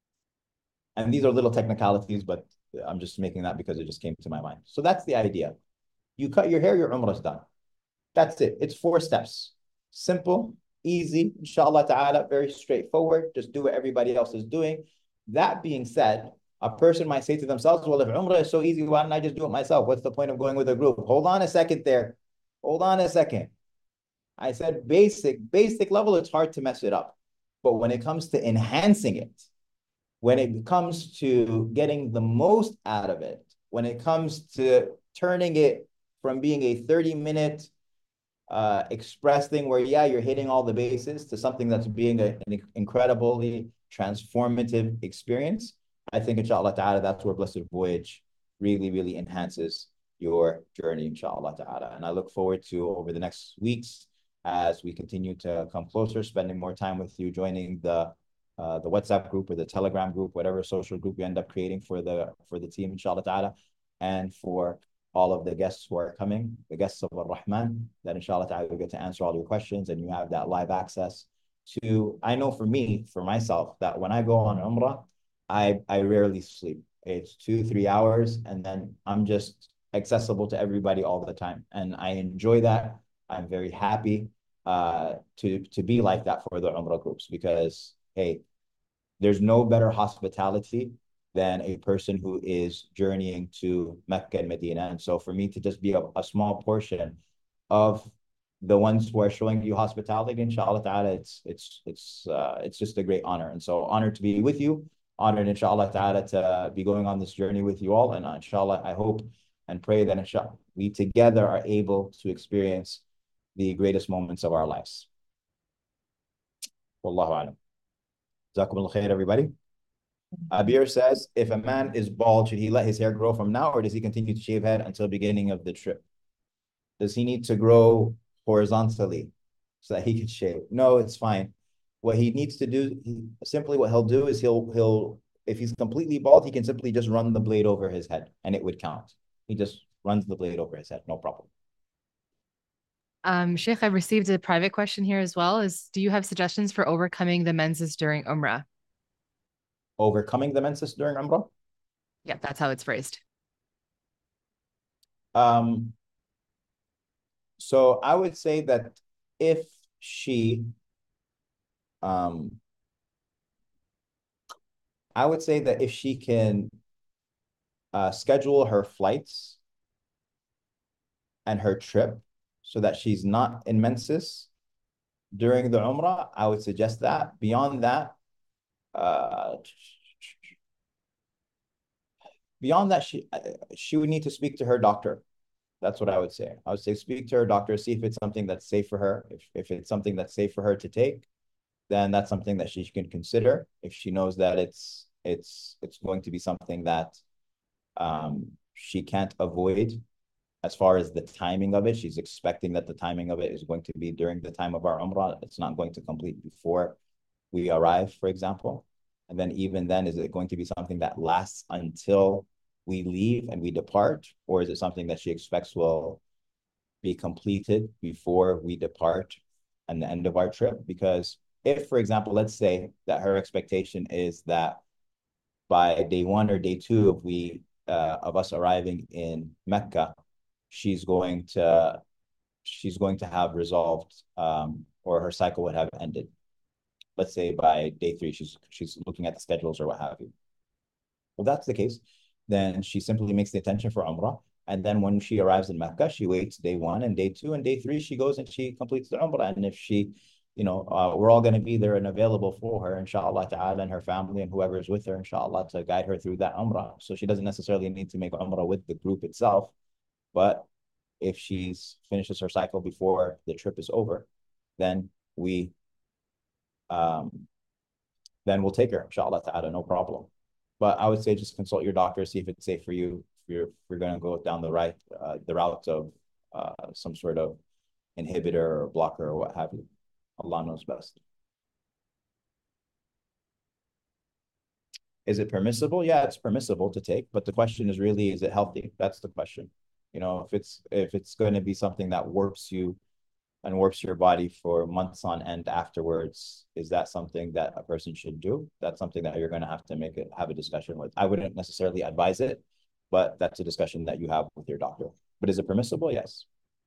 And these are little technicalities, but I'm just making that because it just came to my mind. So that's the idea. You cut your hair, your umrah is done. That's it. It's 4 steps. Simple, easy, inshallah ta'ala, very straightforward. Just do what everybody else is doing. That being said, a person might say to themselves, well, if umrah is so easy, why don't I just do it myself? What's the point of going with a group? Hold on a second there. Hold on a second. I said basic level, it's hard to mess it up. But when it comes to enhancing it, when it comes to getting the most out of it, when it comes to turning it from being a 30-minute express thing where, yeah, you're hitting all the bases to something that's being an incredibly transformative experience, I think, inshallah ta'ala, that's where Blessed Voyage really, really enhances your journey, inshallah ta'ala. And I look forward to, over the next weeks, as we continue to come closer, spending more time with you, joining the WhatsApp group or the Telegram group, whatever social group we end up creating for the team, inshallah ta'ala, and for all of the guests who are coming, the guests of Ar-Rahman, that inshallah ta'ala will get to answer all your questions, and you have that live access to. I know for me, for myself, that when I go on Umrah, I rarely sleep. It's 2-3 hours, and then I'm just accessible to everybody all the time. And I enjoy that. I'm very happy to be like that for the Umrah groups, because, hey, there's no better hospitality than a person who is journeying to Mecca and Medina. And so for me to just be a small portion of the ones who are showing you hospitality, inshallah ta'ala, it's just a great honor. And so honored to be with you, honored, inshallah ta'ala, to be going on this journey with you all. And inshallah, I hope and pray that inshallah we together are able to experience the greatest moments of our lives. Wallahu alam. Jazakumullah khair, everybody. Abir says, if a man is bald, should he let his hair grow from now, or does he continue to shave head until the beginning of the trip? Does he need to grow horizontally so that he can shave? No, it's fine. What he needs to do, simply what he'll do is he'll if he's completely bald, he can simply just run the blade over his head and it would count. He just runs the blade over his head, no problem. Sheikh, I've received a private question here as well. Do you have suggestions for overcoming the menses during Umrah? Overcoming the menses during Umrah? Yeah, that's how it's phrased. So I would say that if she, I would say that if she can schedule her flights and her trip so that she's not in menses during the Umrah, I would suggest that. Beyond that, she would need to speak to her doctor. That's what I would say. I would say speak to her doctor, see if it's something that's safe for her. If it's something that's safe for her to take, then that's something that she can consider. If she knows that it's going to be something that she can't avoid as far as the timing of it, she's expecting that the timing of it is going to be during the time of our Umrah. It's not going to complete before we arrive, for example. And then even then, is it going to be something that lasts until we leave and we depart? Or is it something that she expects will be completed before we depart and the end of our trip? Because if, for example, let's say that her expectation is that by day 1 or day 2 of us arriving in Mecca, she's going to have resolved, or her cycle would have ended. Let's say by day 3, she's looking at the schedules or what have you. Well, that's the case, then she simply makes the intention for Umrah. And then when she arrives in Mecca, she waits day 1 and day 2 and day 3, she goes and she completes the Umrah. And if she, we're all going to be there and available for her, inshallah ta'ala, and her family and whoever is with her, inshallah, to guide her through that Umrah. So she doesn't necessarily need to make Umrah with the group itself. But if she finishes her cycle before the trip is over, then we then we'll take her, inshallah ta'ala, no problem. But I would say just consult your doctor, see if it's safe for you. If you're going to go down the route of some sort of inhibitor or blocker or what have you. Allah knows best. Is it permissible? Yeah, it's permissible to take, but the question is really, is it healthy? That's the question. You know, if it's going to be something that warps you and warps your body for months on end afterwards, is that something that a person should do? That's something that you're going to have to have a discussion with. I wouldn't necessarily advise it, but that's a discussion that you have with your doctor. But is it permissible? Yes.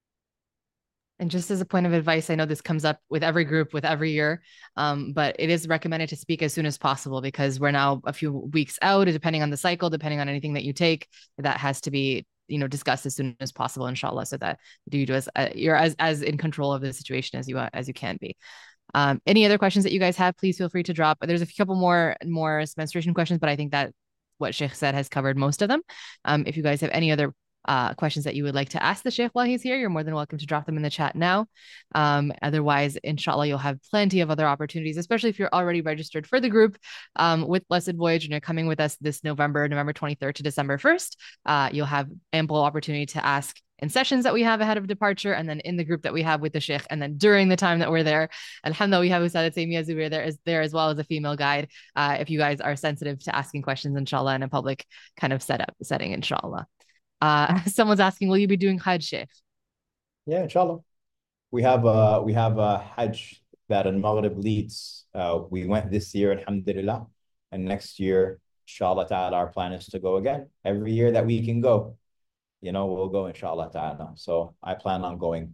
And just as a point of advice, I know this comes up with every group, with every year, but it is recommended to speak as soon as possible because we're now a few weeks out, depending on the cycle, depending on anything that you take, that has to be, you know, discussed as soon as possible, inshallah, so that you do you're as in control of the situation as you can be. Any other questions that you guys have, please feel free to drop. There's a couple more menstruation questions, but I think that what Sheikh said has covered most of them. If you guys have any other questions that you would like to ask the Sheikh while he's here, you're more than welcome to drop them in the chat now. Otherwise, inshallah, you'll have plenty of other opportunities, especially if you're already registered for the group with Blessed Voyage and you're coming with us this November 23rd to December 1st. You'll have ample opportunity to ask in sessions that we have ahead of departure, and then in the group that we have with the Sheikh, and then during the time that we're there. Alhamdulillah, we have Ustad Samia Zubair there as well as a female guide. If you guys are sensitive to asking questions, inshallah, in a public kind of setting, inshallah. Someone's asking, will you be doing Hajj, Sheikh? Yeah, inshallah. We have a Hajj that Al-Maghrib leads. We went this year, alhamdulillah, and next year, inshallah ta'ala, our plan is to go again. Every year that we can go, you know, we'll go, inshallah ta'ala. So I plan on going.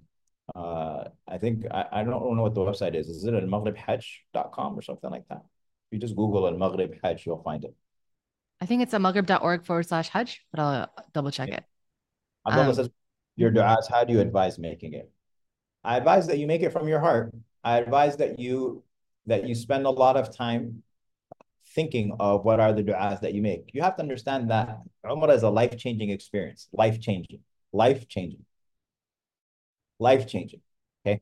I think, I don't know what the website is. Is it almaghribhajj.com or something like that? If you just Google Al-Maghrib Hajj, you'll find it. I think it's almaghrib.org/Hajj, but I'll double check it. Abdullah says, your du'as, how do you advise making it? I advise that you make it from your heart. I advise that you spend a lot of time thinking of what are the du'as that you make. You have to understand that Umrah is a life-changing experience. Life-changing. Life-changing. Life-changing. Okay?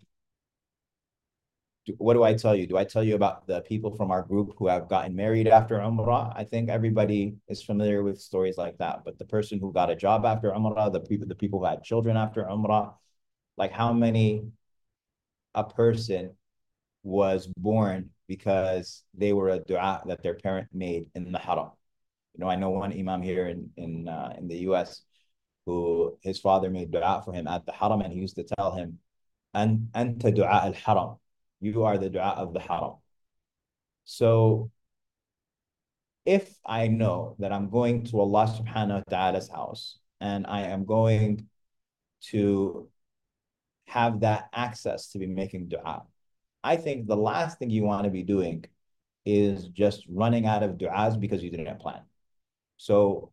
What do I tell you? Do I tell you about the people from our group who have gotten married after Umrah? I think everybody is familiar with stories like that. But the person who got a job after Umrah, the people who had children after Umrah, like how many a person was born because they were a dua that their parent made in the haram. You know, I know one imam here in the US who his father made dua for him at the haram, and he used to tell him, Anta dua al-haram. You are the dua of the haram. So if I know that I'm going to Allah subhanahu wa ta'ala's house and I am going to have that access to be making dua, I think the last thing you want to be doing is just running out of du'as because you didn't plan. So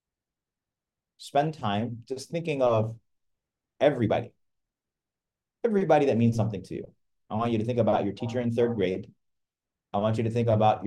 spend time just thinking of everybody that means something to you. I want you to think about your teacher in 3rd grade. I want you to think about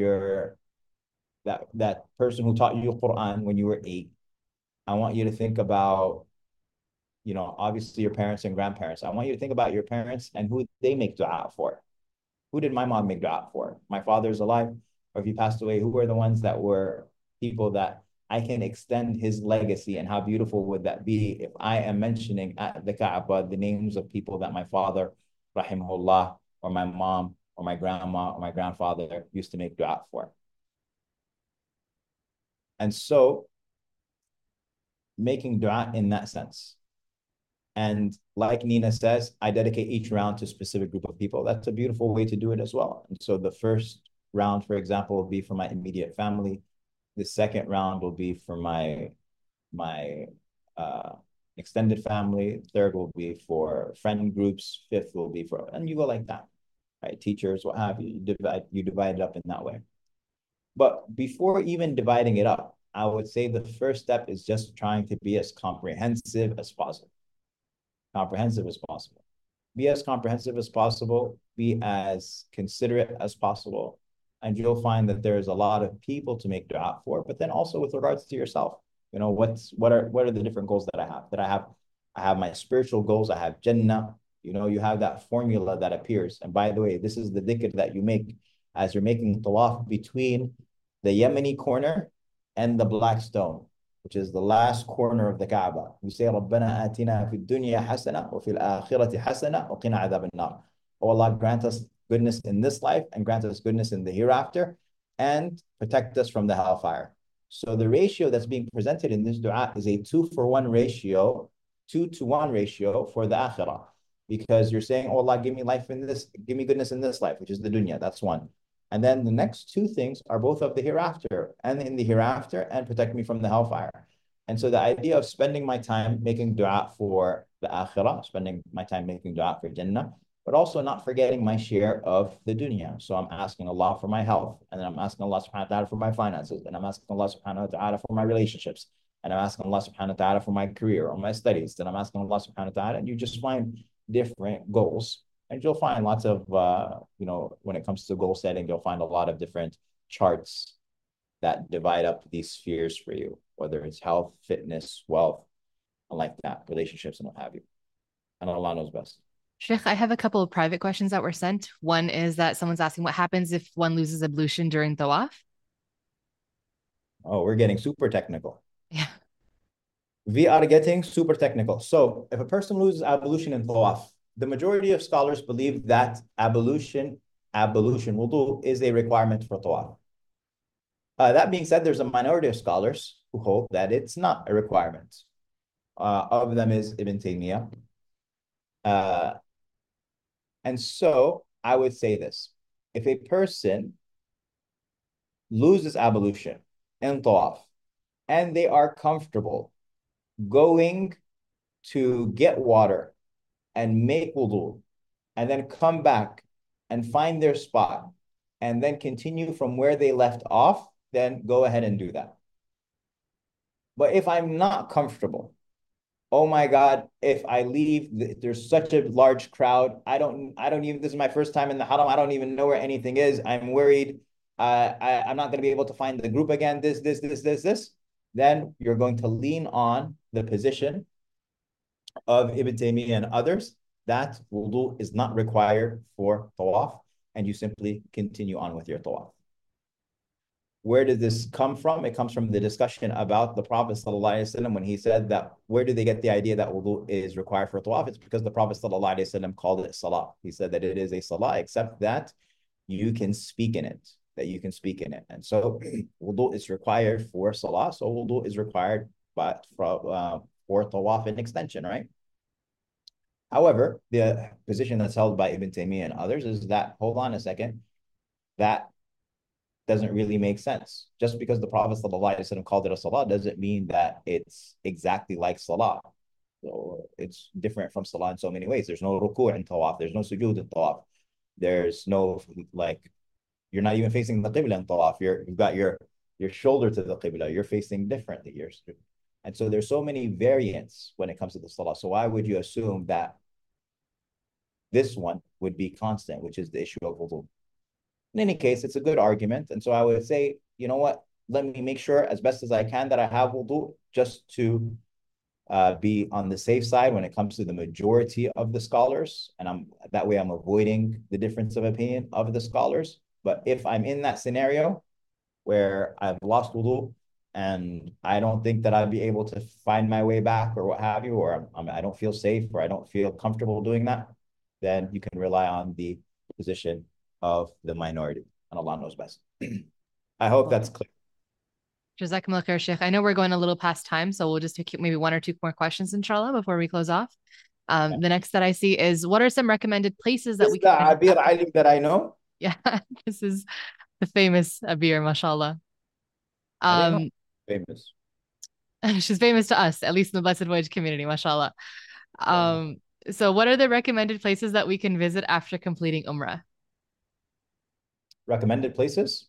that person who taught you Quran when you were 8. I want you to think about, you know, obviously your parents and grandparents. I want you to think about your parents and who they make dua for. Who did my mom make dua for? My father's alive, or if he passed away, who were the ones that were people that I can extend his legacy? And how beautiful would that be if I am mentioning at the Kaaba the names of people that my father, rahimahullah, or my mom, or my grandma, or my grandfather used to make dua for. And so making dua in that sense. And like Nina says, I dedicate each round to a specific group of people. That's a beautiful way to do it as well. And so the first round, for example, will be for my immediate family. The second round will be for my extended family. Third will be for friend groups. Fifth will be for, and you go like that, right? Teachers, what have you. You divide it up in that way. But before even dividing it up, I would say the first step is just trying to be as comprehensive as possible. Comprehensive as possible. Be as comprehensive as possible. Be as considerate as possible. And you'll find that there's a lot of people to make dua for, but then also with regards to yourself, you know, what are the different goals that I have? I have my spiritual goals. I have Jannah. You know, you have that formula that appears. And by the way, this is the dhikr that you make as you're making tawaf between the Yemeni corner and the black stone, which is the last corner of the Kaaba. You say, رَبَّنَا آتِنَا فِي الدُّنْيَا حَسَنَةً وَفِي الْآخِرَةِ حَسَنَةً وَقِنَا عَذَابَ النَّارِ. Oh Allah, grant us goodness in this life and grant us goodness in the hereafter and protect us from the hellfire. So the ratio that's being presented in this dua is a 2-for-1 ratio, 2-to-1 ratio for the akhirah. Because you're saying, oh Allah, give me life in this, give me goodness in this life, which is the dunya. That's one. And then the next two things are both of the hereafter and in the hereafter and protect me from the hellfire. And so the idea of spending my time making dua for the akhirah, spending my time making dua for Jannah, but also not forgetting my share of the dunya. So I'm asking Allah for my health, and then I'm asking Allah subhanahu wa ta'ala for my finances, and I'm asking Allah subhanahu wa ta'ala for my relationships, and I'm asking Allah subhanahu wa ta'ala for my career or my studies, then I'm asking Allah subhanahu wa ta'ala, and you just find different goals. And you'll find lots of, when it comes to goal setting, you'll find a lot of different charts that divide up these spheres for you, whether it's health, fitness, wealth, and like that, relationships, and what have you. And Allah knows best. Sheikh, I have a couple of private questions that were sent. One is that someone's asking what happens if one loses ablution during tawaf? Oh, we're getting super technical. Yeah. We are getting super technical. So if a person loses ablution in tawaf, the majority of scholars believe that ablution, wudu, is a requirement for tawaf. That being said, there's a minority of scholars who hold that it's not a requirement. Of them is Ibn Taymiyyah. And so I would say this: if a person loses ablution in tawaf and they are comfortable going to get water and make wudu and then come back and find their spot and then continue from where they left off, then go ahead and do that. But if I'm not comfortable, oh my God, if I leave, there's such a large crowd. I don't even, this is my first time in the haram. I don't even know where anything is. I'm worried. I'm not going to be able to find the group again. This. Then you're going to lean on the position of Ibn Taymiyyah and others that wudu is not required for tawaf, and you simply continue on with your tawaf. Where did this come from? It comes from the discussion about the Prophet ﷺ when he said that, where did they get the idea that wudu is required for tawaf? It's because the Prophet ﷺ called it salah. He said that it is a salah, except that you can speak in it, And so wudu is required for salah, so wudu is required for tawaf in extension, right? However, the position that's held by Ibn Taymiyyah and others is that, hold on a second, that doesn't really make sense. Just because the Prophet ﷺ called it a salah doesn't mean that it's exactly like salah. So it's different from salah in so many ways. There's no ruku' in tawaf. There's no sujood in tawaf. There's no, you're not even facing the qibla in tawaf. You've got your shoulder to the qibla. You're facing differently. And so there's so many variants when it comes to the salah. So why would you assume that this one would be constant, which is the issue of wudu? In any case, it's a good argument. And so I would say, you know what? Let me make sure as best as I can that I have wudu, just to be on the safe side when it comes to the majority of the scholars. And that way I'm avoiding the difference of opinion of the scholars. But if I'm in that scenario where I've lost wudu and I don't think that I'd be able to find my way back or what have you, or I don't feel safe or I don't feel comfortable doing that, then you can rely on the position of the minority, and Allah knows best. I hope that's clear. Jazakumullah khair, Sheikh. I know we're going a little past time, so we'll just take maybe one or two more questions, inshallah, before we close off. The next that I see is, what are some recommended places that we can visit? Abir Alim that I know? Yeah, this is the famous Abir, mashallah. Famous. She's famous to us, at least in the Blessed Voyage community, mashallah. So what are the recommended places that we can visit after completing Umrah? Recommended places?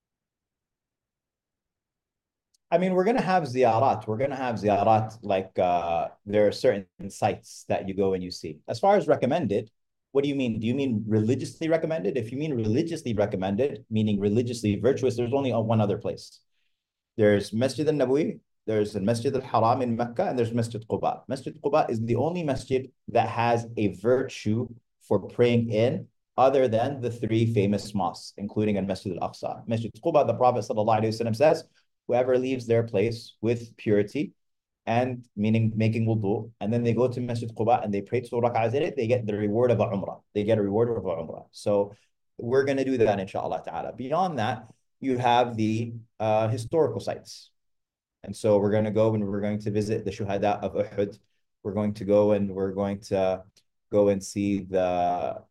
I mean, we're going to have ziyarat. Like there are certain sites that you go and you see. As far as recommended, what do you mean? Do you mean religiously recommended? If you mean religiously recommended, meaning religiously virtuous, there's only one other place. There's Masjid al-Nabawi, there's the Masjid al-Haram in Mecca, and there's Masjid Quba. Masjid Quba is the only masjid that has a virtue for praying in other than the three famous mosques, including Al-Masjid Al-Aqsa. Masjid Quba, the Prophet ﷺ says, whoever leaves their place with purity, and meaning making wudu, and then they go to Masjid Quba and they pray 2 rak'ahs in it, they get the reward of a umrah. They get a reward of a umrah. So we're going to do that, inshallah ta'ala. Beyond that, you have the historical sites. And so we're going to go and we're going to visit the Shuhada of Uhud. We're going to go and we're going to go and see the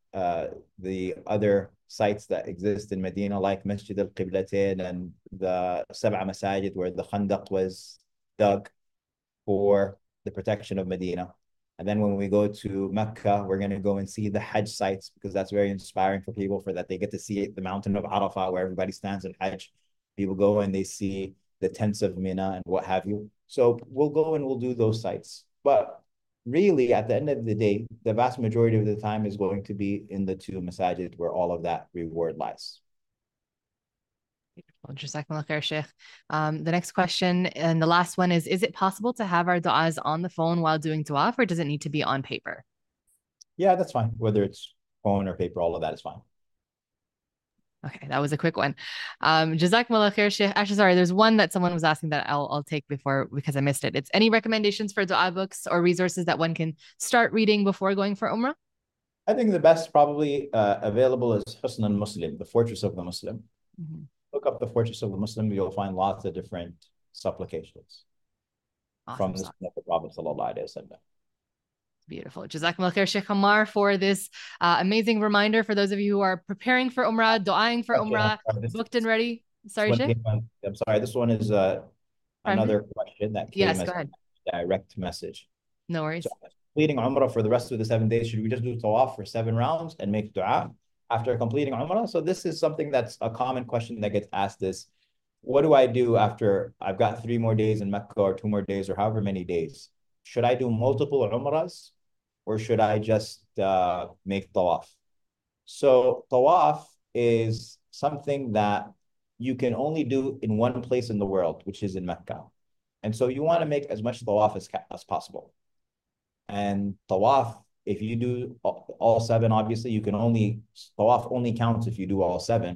other sites that exist in Medina, like Masjid al-Qiblatain and the Sab'a Masajid, where the Khandaq was dug for the protection of Medina. And then when we go to Mecca, we're going to go and see the Hajj sites, because that's very inspiring for people, for that they get to see the mountain of Arafah where everybody stands in Hajj. People go and they see the tents of Mina and what have you. So we'll go and we'll do those sites. But really, at the end of the day, the vast majority of the time is going to be in the two masajid where all of that reward lies. Jazakumullah khair, Sheikh. The next question and the last one is it possible to have our du'as on the phone while doing tawaf, or does it need to be on paper? Yeah, that's fine. Whether it's phone or paper, all of that is fine. Okay, that was a quick one. Jazakumullah khair, Sheikh. Actually, sorry, there's one that someone was asking that I'll take before, because I missed it. It's any recommendations for dua books or resources that one can start reading before going for Umrah? I think the best probably available is Husn al-Muslim, the Fortress of the Muslim. Mm-hmm. Look up the Fortress of the Muslim, you'll find lots of different supplications from the Prophet sallallahu alaihi wasallam. Beautiful. Jazakumullah khair, Sheikh Ammar, for this amazing reminder for those of you who are preparing for Umrah, du'aing for Umrah, booked and ready. Sorry, Sheikh? I'm sorry, this one is another question that came as a direct message. No worries. So, completing Umrah for the rest of the 7 days, should we just do tawaf for 7 rounds and make dua after completing Umrah? So this is something that's a common question that gets asked is, what do I do after I've got 3 more days in Mecca or 2 more days or however many days? Should I do multiple Umrahs or should I just make tawaf? So tawaf is something that you can only do in one place in the world, which is in Mecca. And so you want to make as much tawaf as possible. And tawaf, if you do all 7, obviously you can tawaf only counts if you do all 7.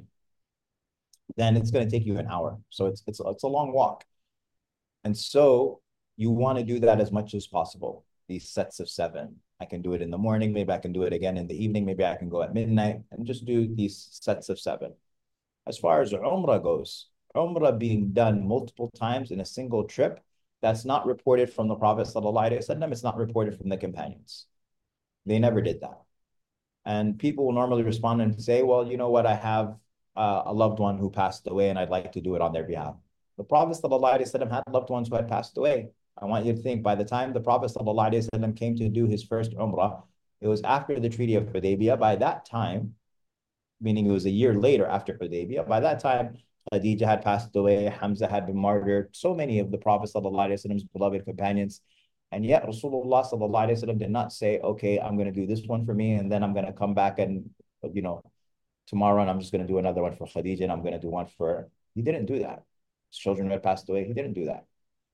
Then it's going to take you an hour. So it's a long walk. And so you want to do that as much as possible. These sets of 7. I can do it in the morning. Maybe I can do it again in the evening. Maybe I can go at midnight and just do these sets of 7. As far as Umrah goes, Umrah being done multiple times in a single trip, that's not reported from the Prophet ﷺ. It's not reported from the companions. They never did that. And people will normally respond and say, well, you know what? I have a loved one who passed away and I'd like to do it on their behalf. The Prophet ﷺ had loved ones who had passed away. I want you to think, by the time the Prophet ﷺ came to do his first Umrah, it was after the Treaty of Hudaybiyah. By that time, meaning it was a year later after Hudaybiyah, by that time, Khadija had passed away, Hamza had been martyred, so many of the Prophet ﷺ's beloved companions. And yet Rasulullah ﷺ did not say, okay, I'm going to do this one for me, and then I'm going to come back and, tomorrow, and I'm just going to do another one for Khadija, and I'm going to do one for... He didn't do that. His children had passed away. He didn't do that.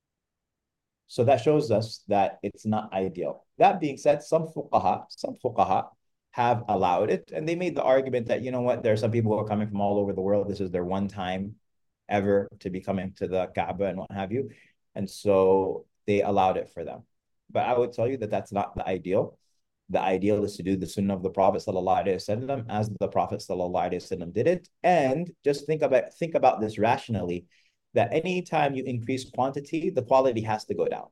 So that shows us that it's not ideal. That being said, some fuqaha have allowed it, and they made the argument that, you know what, there are some people who are coming from all over the world. This is their one time ever to be coming to the Kaaba and what have you. And so they allowed it for them. But I would tell you that that's not the ideal. The ideal is to do the sunnah of the Prophet ﷺ as the Prophet ﷺ did it. And just think about this rationally, that anytime you increase quantity, the quality has to go down.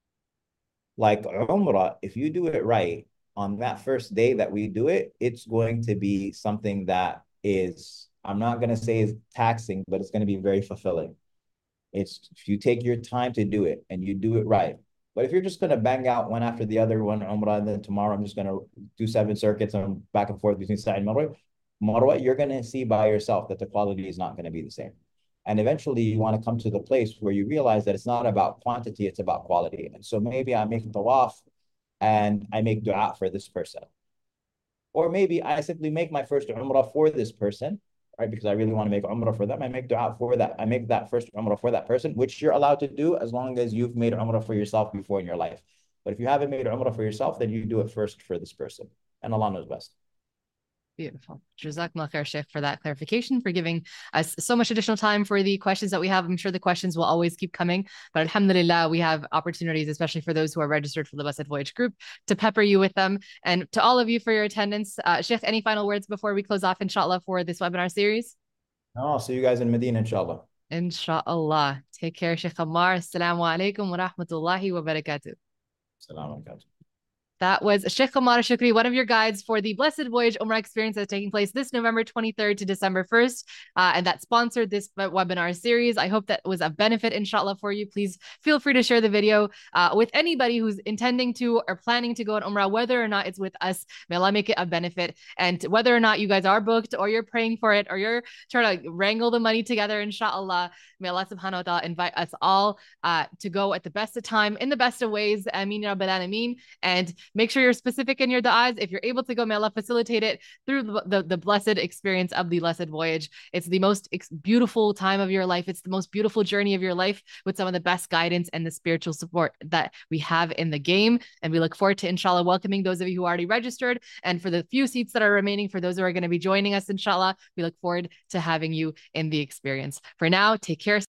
Like Umrah, if you do it right, on that first day that we do it, it's going to be something that is, I'm not going to say is taxing, but it's going to be very fulfilling. It's if you take your time to do it and you do it right. But if you're just going to bang out one after the other, one Umrah, and then tomorrow I'm just going to do 7 circuits and back and forth between Sa'i and Marwa, you're going to see by yourself that the quality is not going to be the same. And eventually you want to come to the place where you realize that it's not about quantity, it's about quality. And so maybe I make tawaf and I make dua for this person. Or maybe I simply make my first Umrah for this person, right? Because I really want to make Umrah for them. I make dua for that. I make that first Umrah for that person, which you're allowed to do as long as you've made Umrah for yourself before in your life. But if you haven't made Umrah for yourself, then you do it first for this person. And Allah knows best. Beautiful. Jazakallah khair, Sheikh, for that clarification, for giving us so much additional time for the questions that we have. I'm sure the questions will always keep coming, but alhamdulillah, we have opportunities, especially for those who are registered for the Blessed Voyage group, to pepper you with them. And to all of you for your attendance. Sheikh, any final words before we close off, inshallah, for this webinar series? No, I'll see you guys in Medina, inshallah. Inshallah. Take care, Sheikh Ammar. Assalamu alaikum wa rahmatullahi wa barakatuh. Assalamu alaikum. That was Sheikh Ammar Shukri, one of your guides for the Blessed Voyage Umrah experience that's taking place this November 23rd to December 1st. And that sponsored this webinar series. I hope that was a benefit, inshallah, for you. Please feel free to share the video with anybody who's intending to or planning to go on Umrah, whether or not it's with us. May Allah make it a benefit. And whether or not you guys are booked or you're praying for it or you're trying to wrangle the money together, inshallah, may Allah subhanahu wa ta'ala invite us all to go at the best of time, in the best of ways. Ameen ya Rabbil Alameen. And make sure you're specific in your du'as. If you're able to go, may Allah facilitate it through the blessed experience of the Blessed Voyage. It's the most beautiful time of your life. It's the most beautiful journey of your life, with some of the best guidance and the spiritual support that we have in the game. And we look forward to, inshallah, welcoming those of you who already registered. And for the few seats that are remaining, for those who are going to be joining us, inshallah, we look forward to having you in the experience. For now, take care.